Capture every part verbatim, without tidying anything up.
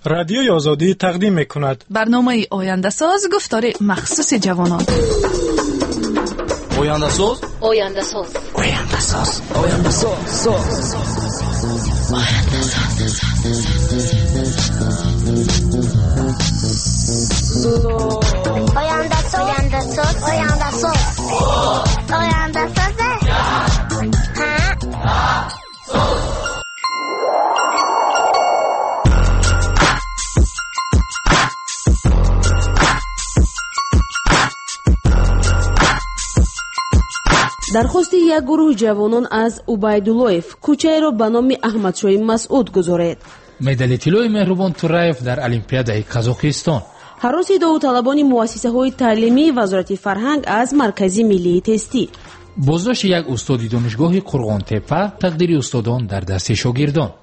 رادیوی آزادی تقدیم می‌کند برنامه آینده ساز گفتار مخصوص جوانان. آینده ساز آینده ساز آینده ساز آینده ساز آینده ساز آینده ساز آینده ساز آینده ساز آینده ساز درخواست یک گروه جوانان از عبیداللهیف کوچه‌ای به نام احمدشاه مسعود گذارید. مدال طلای مهربان تورایف در المپیادای قزاقستان. هراس داوطلبان مؤسسه‌های تعلیمی وزارت فرهنگ از مرکزی ملی تستی. بازداشت یک استاد دانشگاه قرغان تپه، تقدیر استادان در دست شاگردان.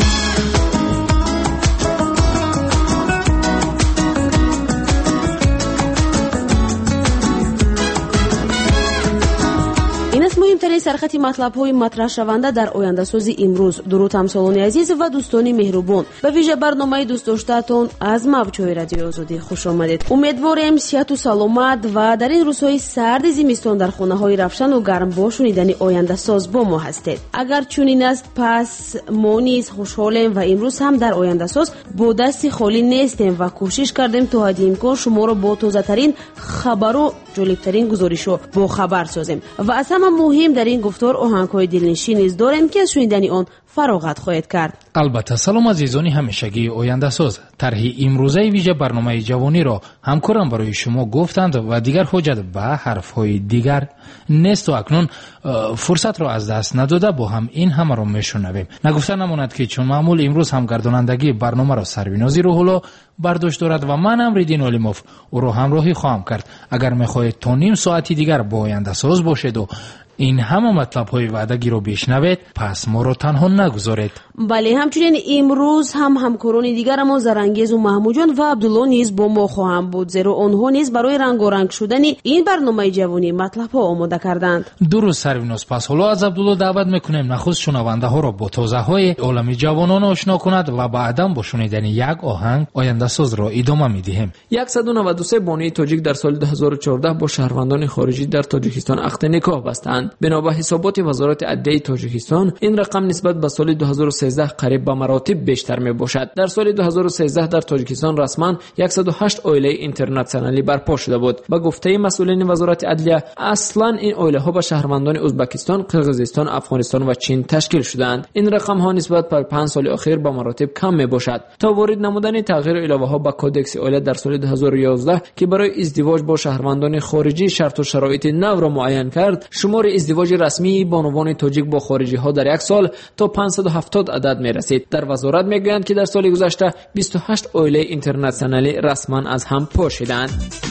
مهمترین سرخط مطلب‌های مطرح شونده در آینده سازی امروز. درود همسالان عزیز و دوستان مهربان، به ویژه برنامه دوست داشته‌تان از موج‌های رادیو آزادی خوش آمدید. امیدواریم صحت و سلامت و در این روزهای سرد زمستان در خانه‌های روشن و گرم با شنیدن آینده ساز با ما هستید. اگر چنین است پس ما نیز خوشحالیم و امروز هم در آینده ساز با دست خالی نیستیم و کوشش کردیم تا حد امکان شما را با تازه‌ترین خبر و جالب‌ترین گزارش‌ها با خبر سازیم و از همه مهم در این گفتار آهنگ‌های دلنشین نیز داریم که از شنیدن آن فراغت خواهید کرد. البته سلام عزیزان همیشگی آینده ساز. طرح امروزه ویژه برنامه جوانی را همکاران برای شما گفتند و دیگر حاجت به حرف‌های دیگر نیست و اکنون فرصت را از دست نداده با هم این همه را میشنویم. نگفته نماند که چون معمول امروز هم گردانندگی برنامه را سربینازی روح الله برداشت دارد و من امریدین علیموف او را همراهی خواهم کرد. اگر میخواهید تا نیم ساعتی دیگر با آینده ساز باشید و این همه مطلب های وعدگی رو بشنوید پس ما رو تنها نگذارید. بله، همچنین امروز هم همکاران دیگر ما زرانگیز و محمود جان و عبدالله نیز با ما خواهند بود، زیرا آنها نیز برای رنگارنگ شدن این برنامه جوانی مطلب ها آماده کردند. درود سرویناس. پس حالا از عبدالله دعوت میکنیم نخست شنونده ها را با تازه های عالم جوانان آشنا کند و بعدا با شنیدن یک آهنگ آینده ساز را ادامه میدهیم. صد و نود و سه بانوی تاجیک در سال دو هزار و چهارده با شهروندان خارجی در تاجیکستان عقد نکاح بستند. بنا به حسابات وزارت عدلیه تاجیکستان این رقم نسبت به سال دو هزار و سیزده قریب به مراتب بیشتر می باشد. در سال دو هزار و سیزده در تاجیکستان رسما صد و هشت عائله اینترنشنالی برپا شده بود. با گفته مسئولین وزارت عدلیه اصلا این عائله ها به شهروندان ازبکستان، قرقیزستان، افغانستان و چین تشکیل شدند. این رقم ها نسبت به پنج سال اخیر به مراتب کم می باشد. تا وارد نمودن تغییر علاوه ها به کدکس عائله در سال دو هزار و یازده که برای ازدواج با شهروندان خارجی شرط و شرایط نو را معین کرد، شمار ازدواج رسمی بانوان تاجیک با خارجی ها در یک سال تا پانصد و هفتاد عدد می رسید. در وزارت می گویند که در سال گذشته بیست و هشت عائله اینترنشنالی رسما از هم پاشیدند.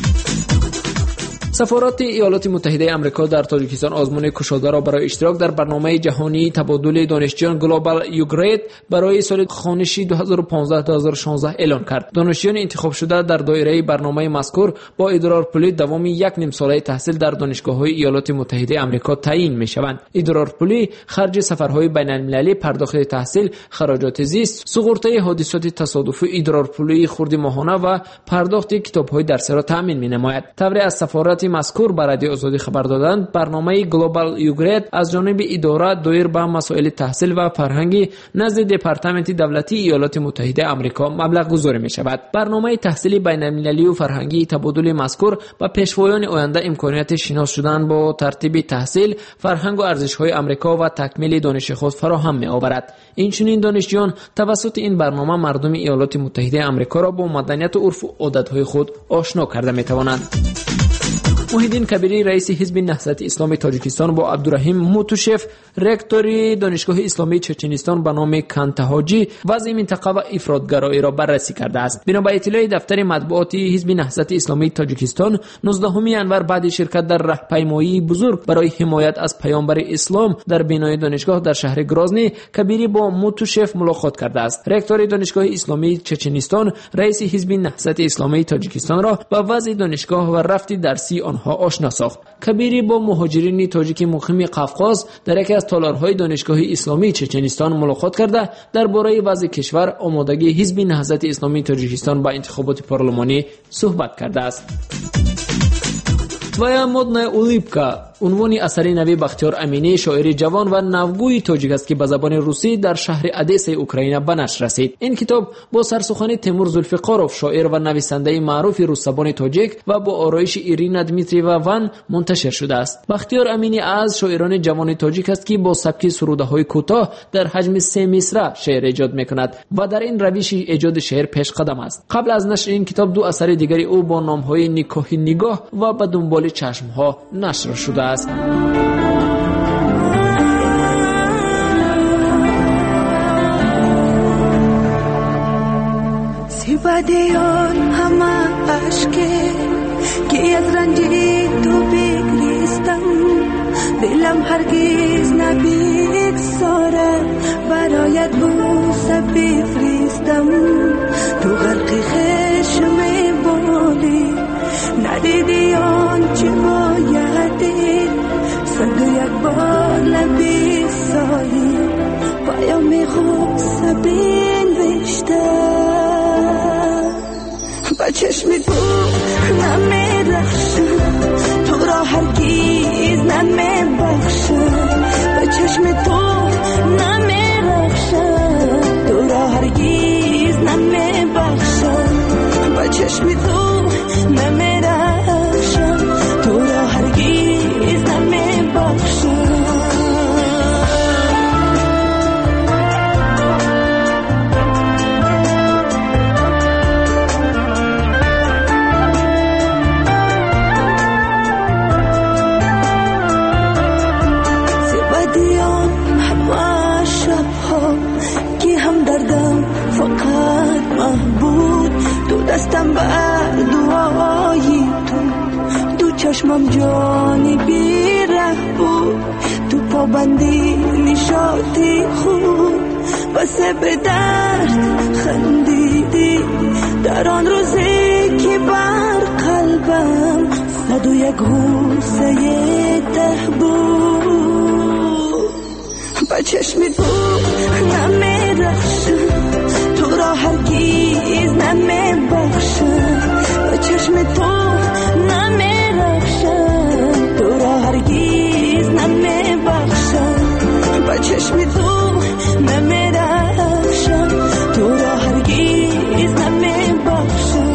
سفارت ایالات متحده آمریکا در تاجیکستان آزمون کشاده را برای اشتراک در برنامه جهانی تبادل دانشجویان گلوبال یوگرید برای سال خانشی دو هزار و پانزده تا دو هزار و شانزده اعلان کرد. دانشجویان انتخاب شده در دایره برنامه مذکور با ادرار پولی دوام یک نیم ساله تحصیل در دانشگاه‌های ایالات متحده آمریکا تعیین می‌شوند. ادرار پولی خرج سفرهای بین‌المللی، پرداخت تحصیل، خراجات زیست، سقوط حادثات تصادفی، ادرار پولی خرد ماهانه و پرداخت کتاب‌های درسی را تامین می‌نماید. تبری از سفارت مذکور بر رادیو آزادی خبر دادند برنامه گلوبال یوگرید از جانب اداره دایر به مسائل تحصیل و فرهنگی نزد دپارتمنت دولتی ایالات متحده آمریکا مبلغ گذاری می شود. برنامه تحصیلی بین المللی و فرهنگی تبادل مذکور به پیشوایان آینده امکانیت شناس شدن با ترتیب تحصیل، فرهنگ و ارزش‌های آمریکا و تکمیل دانش خود فراهم می آورد. این چنین دانشجویان توسط این برنامه مردم ایالات متحده آمریکا را با مدنیت و عرف و عادت‌های خود آشنا کرده می توانند. محیدین کبیری رئیس حزب نهضت اسلامی تاجیکستان با عبدالرحیم موتوشف رکتور دانشگاه اسلامی چچنستان به نام کانتاهاجی وضع منطقه و افراطگرایی را بررسی کرده است. بنا به اطلاع دفتر مطبوعاتی حزب نهضت اسلامی تاجیکستان نوزدهم ینور بعد شرکت در راهپیمایی بزرگ برای حمایت از پیامبر اسلام در بنای دانشگاه در شهر گرازنی کبیری با موتوشف ملاقات کرده است. رکتور دانشگاه اسلامی چچنستان رئیس حزب نهضت اسلامی تاجیکستان را به وضع دانشگاه و رفت درسی آنها آنها آشنا ساخت. کبیری با مهاجرین تاجیک مقیم قفقاز در یکی از تالارهای دانشگاه اسلامی چچنستان ملاقات کرده درباره وضع کشور، آمادگی حزب نهضت اسلامی تاجیکستان با انتخابات پارلمانی صحبت کرده است. Твоя модная улыбка عنوان اثر نوی بختیار امینی، شاعر جوان و نوگوی تاجیک است که به زبان روسی در شهر ادسه اوکراین به نشر رسید. این کتاب با سرسخن تیمور زولفقاروف، شاعر و نویسنده معروف روس زبان تاجیک و با آرایش ایرینا دمیتریوا وان منتشر شده است. بختیار امینی از شاعران جوان تاجیک است که با سبک سروده‌های کوتاه در حجم سه مصرع شعر ایجاد می‌کند و در این روش ایجاد شعر پیش قدم است. قبل از نشر این کتاب دو اثر دیگری او با نام‌های نکاح نگاه و به دنبال چشم‌ها نشر شده است. سیبادیان همه عشقه که از رنجی تو بگریستم، دلم هرگز نبیگذاره برایت بوسه بفرستم. تو غرق خشم بالی ندیدی آنچه بایدی، صد و یک بار لبی سایی پیام غصه بنوشته. با چشم تو نمیرخشم، تو را هرگز نمیبخشم. با چشم تو نمیرخشم، تو را هرگز نمیبخشم. با چشم تو نمیرخشم، تو را هرگز نمیبخشم. زبادیان همه شبها که هم دردم فقط محبوب، تو دستم بر دعایی تو، تو چشمم جانی بیره بود، تو پابندی نشاطی خوب واسه به درد خندیدی. در آن روزی که بر قلبم صد و یک غوصه ته بود. با چشم تو نمیرخشم، تو را هرگز نمیبخشم. با چشم تو نمیرخشم، تو را هرگز نمیبخشم. با چشم تو نمیرخشم، تو را هرگز نمیبخشم.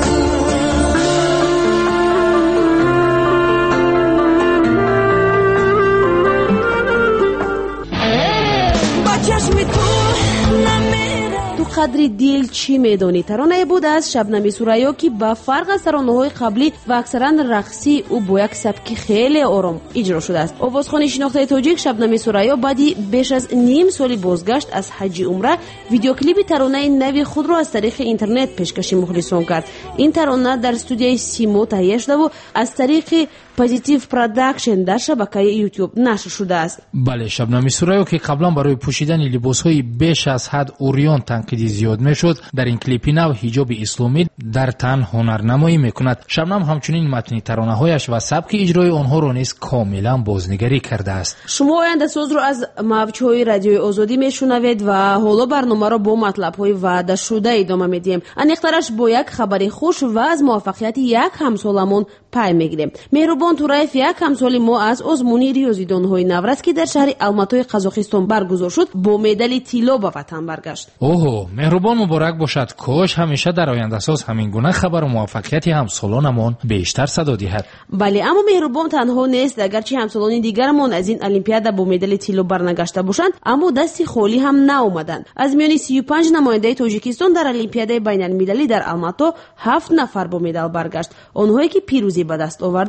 با چشم تو تو قدری دل چی میدونی ترانه بود از شبنم سوریا که با فرق از ترانه‌های قبلی و اکثرا رقصی او با یک سبک خیلی آرام اجرا شده است. آوازخوان شناخته تاجیک شبنم سوریا بعدی بیش از نیم سالی بازگشت از حج عمره ویدیو کلیپ ترانه نوی خود را از طریق اینترنت پیشکش مخلصان کرد. این ترانه در استودیوی سیمو تهیه شده و از طریق پوزیتیو پروداکشن در شبکه یوتیوب نشر شده است. بله، شبنم سوریا که قبلا برای پوشیدن لباس‌های بیش از حد اوریان تنقیدی زیاد میشد، در این کلیپی نو حجاب اسلامی در تن هنرنمایی میکند. شبنم همچنین متن ترانه‌هایش و سبک اجرای آنها را نیز کاملا بازنگری کرده است. شما آینده ساز رو از موج‌های رادیوی آزادی میشنوید و حالا برنامه را با مطلب‌های وعده شده ادامه میدیم. انیخترش با یک خبری خوش و از موفقیت یک همسالمون پای میگیریم. مهربان تورایف یک همسال ما از آزمونی ریاضیدان‌های نورس که در شهر الماتای قزاقستان برگزار شد با مدال طلا به وطن برگشت. اوه، مهربان مبارک باشد. کاش همیشه در آینده ساز همین گونه خبر و موفقیت همسالانمان بیشتر صدا دهد. بله، اما مهربان تنها نیست. اگرچه همسالان دیگرمان از این المپیاد با مدال طلا برنگشته باشند، اما دستی خالی هم نآمدند. از میان سی و پنج نماینده تاجیکستان در المپیاد بین المللی در الماتا هفت نفر با مدال برگشت. آنهایی که پیروزی به دست آوردند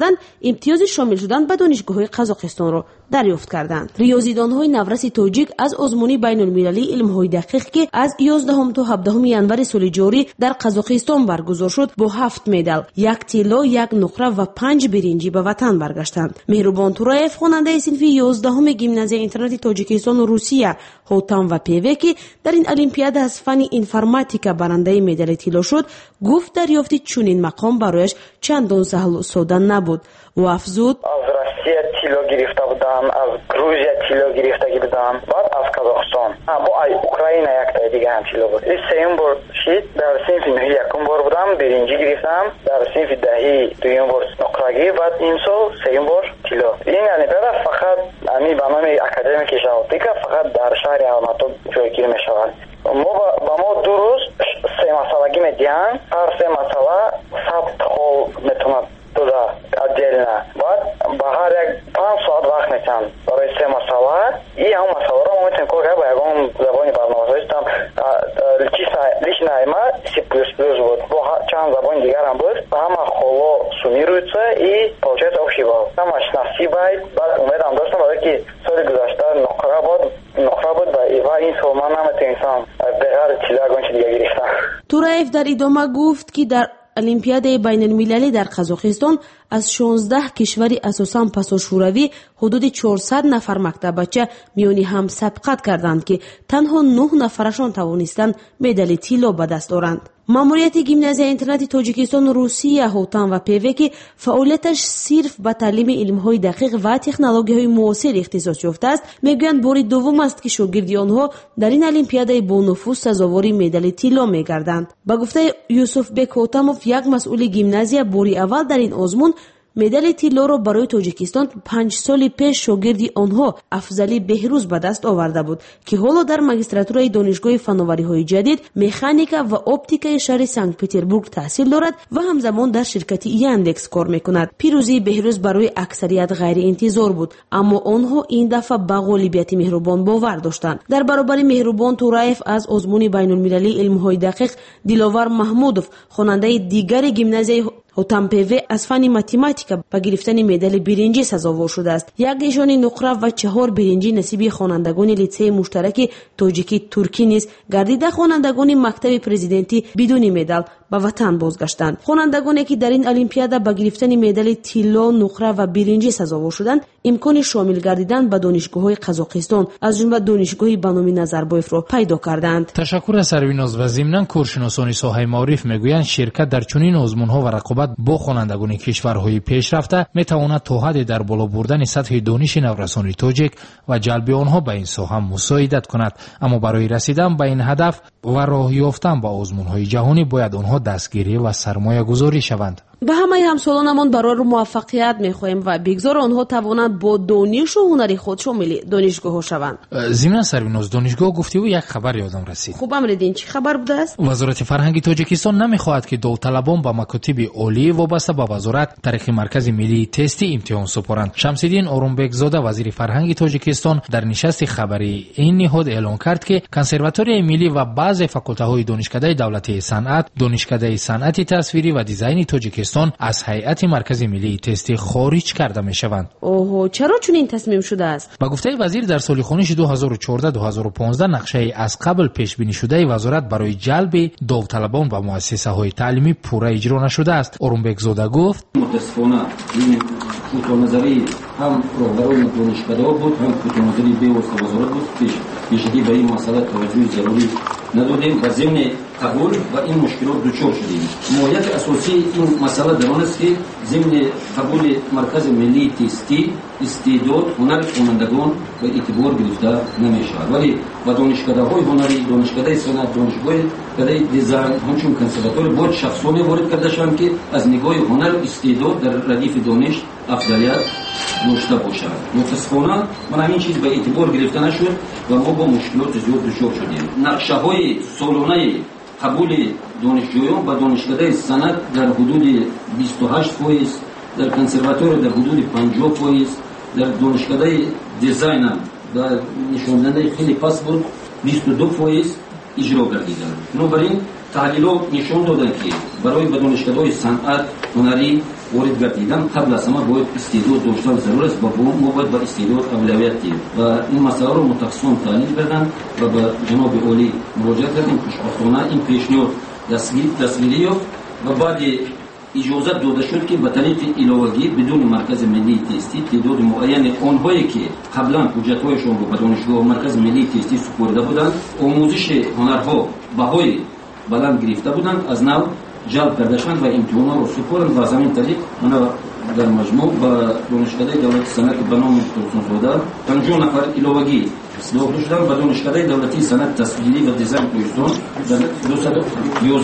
امتیاز شامل شدن به دانشگاه‌های قزاقستان را دریافت کردند. ریاضیدان‌های نورس تاجیک از آزمون بین‌المللی علم‌های دقیق که از یازدهم تا هفدهم ینور سال جاری در قزاقستان برگزار شد با هفت مدال، یک طلا، یک نقره و پنج برنجی به وطن برگشتند. مهربان تورایف خواننده صنف یازدهم گیمنازیای اینترنتی تاجیکستان و روسیه هوتام و پیوه که در این المپیاد از فن اینفرماتیکا برنده مدال طلا شد، گفت دریافت چنین مقام برایش چندان سهل و ساده نبود و افزود: از روسیه طلا گرفته بودم، از گروزیا طلا گرفته بودم، بعد از قزاقستان، با اوکراین یک تا دیگه هم طلا بود. این سوم بار شد. در صنف نهی یکم بار بودم، برنجی گرفتم. در صنف دهی دوم بار نقره، بعد این سال سوم بار طلا. این المپیاد فقط امی به نام اکادمی کشاورزی فقط در شهر الماتو جایگیر می شود. ما با ما دو روز سه مسئله میدیم. هر سه مسئله ثبت خال میتوند بوده отдельно. بعد با هر یک پنج ساعت وقت میتونم برای سه مسئله. این هم مسئله را ما میتونیم کار کنیم با یکم زبانی برنامه‌نویسی هستم. лично ما سی پلاس پلاس بود. با چند زبان دیگر هم بود. با همه خلا суммируется и получается общий балл. همش نصیبه. بعد امیدم داشتم برای که سال گذشته نقره بود نقره بود و این سال من نمیتونستم بغیر طلا گونچه دیگه گرفتم. تورایف در ادامه گفت که در المپیاد بین المللی در قزاقستان از شانزده کشوری اساساً پاساشوروی حدود چهارصد نفر مکتب بچه میانی هم سبقت کردند که تنها نه نفرشان توانستند مدال طلا به دست آورند. ماموریت گیمنازیای اینترنتی تاجیکستان و روسیه هوتان و پیوه که فعالیتش صرف به تعلیم علم‌های دقیق و تکنولوژی‌های معاصر اختصاص یافته است، میگویند بار دوم است که شاگردی آنها در این المپیاد با نفوذ سزاوار مدال طلا می‌گردند. با گفته یوسف بک هوتاموف، یک مسئول گیمنازیا، بار اول در این آزمون مدال طلا را برای تاجیکستان پنج سال پیش شاگردی آنها افضلی بهروز به دست آورده بود که حالا در ماجستراتورای دانشگاه فناوری‌های جدید مکانیکا و اپتیکای شهر سنت پتربورگ تحصیل دارد و همزمان در شرکت یاندکس کار می‌کند. پیروزی بهروز برای اکثریت غیر انتظار بود، اما آنها این دفعه به غالبیت مهربان باور داشتند. در برابر مهربان تورایف از آزمون بین‌المللی علم‌های دقیق دیلاور محمودوف، خواننده دیگر گیمنازیای هوتام پیوه، از فن متماتیکا با گرفتن مدال برنجی سزاوار شده است. یک نشان نقره و چهار برنجی نصیب خوانندگان لیسه مشترک تاجیکی ترکی نیز گردیده. خوانندگان مکتب پرزیدنتی بدون مدال به وطن بازگشتند. خوانندگانی که در این المپیاد با گرفتن مدال طلا، نقره و برنجی سزاوار شدند، امکان شامل گردیدن به دانشگاه‌های قزاقستان از جمله دانشگاه بنامی نظربایف را پیدا کردند. تشکر از سرویناز و ضمناً کارشناسان ساحه معارف میگویند شرکت در چنین آزمون‌ها و رقابت با خوانندگان کشورهای پیشرفته میتواند تا حدی در بالا بردن سطح دانش نورسان تاجیک و جلب آنها به این ساحه مساعدت کند. اما برای رسیدن به این هدف و راه یافتن به آزمون‌های جهانی باید آنها دستگیری و سرمایه گذاری شوند. به همه همسالانمان برای موفقیت می‌خواهیم و بگذار آنها توانند با دانش و هنر خود شامل دانشگاه شوند. ضمن سرویناز دانشگاه گفتی و یک خبر یادم رسید. خوب امردین چی خبر بوده است؟ وزارت فرهنگ تاجیکستان نمی‌خواهد که داوطلبان با مکاتب عالی وابسته به وزارت طریق مرکز ملی تستی امتحان سپارند. شمس‌الدین اورونبک زاده وزیر فرهنگ تاجیکستان در نشست خبری این نهاد اعلام کرد که کنسرواتوری ملی و بعضی فاکولته‌های دانشکده دولتی صنعت، دانشکده صنعت تصویری و دیزاین تاجیکستان از هیئت مرکز ملی تستی خارج کرده می شوند. اوه، چرا چون این تصمیم شده است؟ با گفته وزیر در سال خونش دو هزار و چهارده دو هزار و پانزده نقشه از قبل پیش بینی شده وزارت برای جلب داوطلبان و مؤسسه های تعلیمی پورا اجرا نشده است. اورونبک زاده گفت متاسفانه این خطا نظری هم راهبران دانشکده بود، هم خطا نظری بی‌واسطه وزارت بود. پیش پیشگی به این مسئله توجه ضروری ندادیم و ضمن قبول و این مشکلات دچار شدیم. موضوع اساسی این مسئله در آن است که ضمن قبول مرکز ملی تستی استعداد هنر خوانندگان به اعتبار گرفته نمی‌شود، ولی با دانشکده‌های هنری، دانشکده صنعت، دانشکده دیزاین همچون کنسرواتوار بود شخصانی وارد کرده شدند که از نگاه هنر استعداد در ردیف دانش افضلیت داشته باشد. متاسفانه من همین چیز به اعتبار گرفته نشد و ما با مشکلات زیاد دچار شدیم. نقشه‌های سالانه قبول دانشجویان به دانشکده صنعت در حدود بیست و هشت فیصد، در کنسرواتوار در حدود پنجاه فیصد، در دانشکده دیزاین و نشاندهنده خیلی پس بود بیست و دو فیصد اجرا گردیدند. بنابراین تحلیلات نشان دادند که برای به دانشکده‌های صنعت، هنری وارد گردیدن قبل از همه باید استعداد داشتن ضرور است و ما باید با استعداد اولویت دهیم و این مسئله رو متخصصان تحلیل بدن و به جناب عالی مراجعه کردیم. خوشبختانه این پیشنهاد تصویری یافت و بعد اجازه داده شد که به طریق علاوگی بدون مرکز ملی تستی تعداد معین آنهایی که قبلا حجت‌هایشان رو به دانشگاه مرکز ملی تستی سپرده بودند آموزش هنرها بهای بلند گرفته بودند از نو جلب کرده شدند و امتحانات رو سپردند و از همین طریق من در مجموع به دانشکده دولتی صنعت به نام توسن‌زاده پنجاه نفر علاوگی داخل شدند و دانشکده دولتی صنعت تصویری و دیزاین کوهستان در دویست و یازده